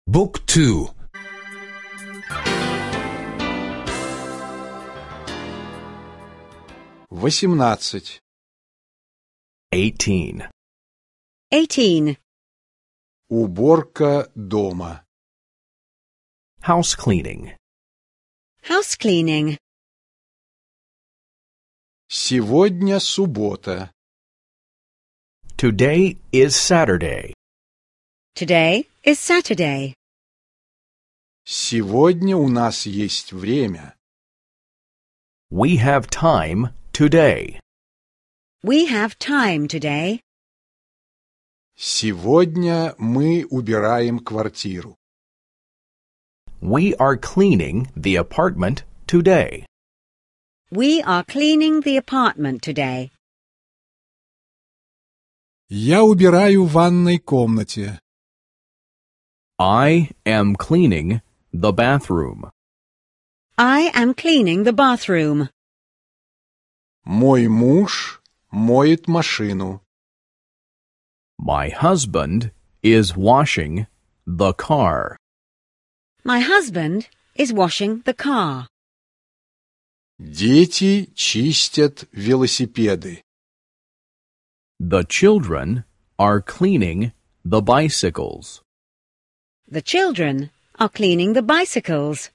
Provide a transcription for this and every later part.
Book 2. 18. 18. 18. Уборка дома. House cleaning. House cleaning. Сегодня суббота. Today is Saturday. Today is Saturday. Сегодня у нас есть время. We have time today. We have time today. Сегодня мы убираем квартиру. We are cleaning the apartment today. We are cleaning the apartment today. Я убираю в ванной комнате. I am cleaning the bathroom. I am cleaning the bathroom. Мой муж моет машину. My husband is washing the car. My husband is washing the car. Дети чистят велосипеды. The children are cleaning the bicycles. The children are cleaning the bicycles.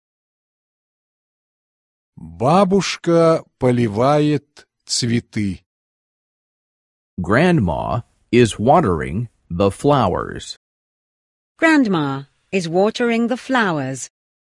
Бабушка поливает цветы. Grandma is watering the flowers. Grandma is watering the flowers.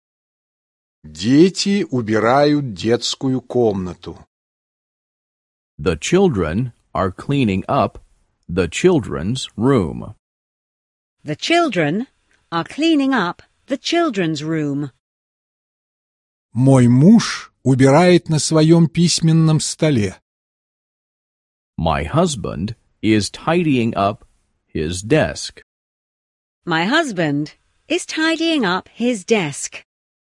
Дети убирают детскую комнату. The children are cleaning up the children's room. The children are cleaning up the children's room. Мой муж убирает на своем письменном столе. My husband is tidying up his desk. My husband is tidying up his desk.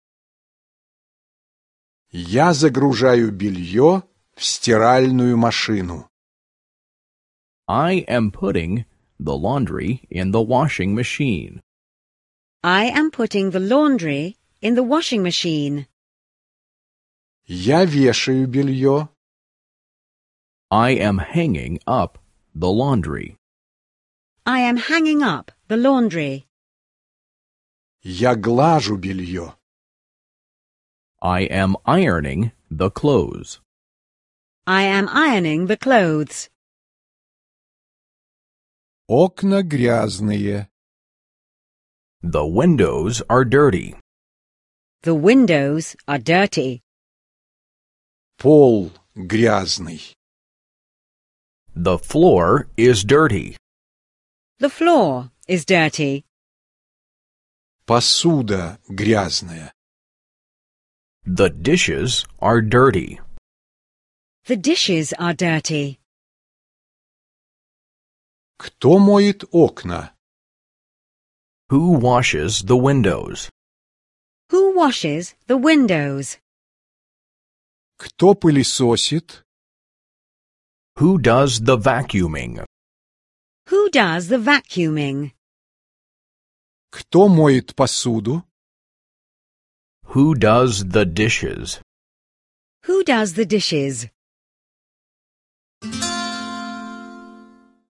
Я загружаю белье в стиральную машину. I am putting the laundry in the washing machine. I am putting the laundry in the washing machine. Я вешаю белье. I am hanging up the laundry. I am hanging up the laundry. Я глажу белье. I am ironing the clothes. I am ironing the clothes. Окна грязные. The windows are dirty. The windows are dirty. Пол грязный. The floor is dirty. The floor is dirty. Посуда грязная. The dishes are dirty. The dishes are dirty. Кто моет окна? Who washes the windows? Who washes the windows? Кто пылесосит? Who does the vacuuming? Who does the vacuuming? Кто моет посуду? Who does the dishes? Who does the dishes?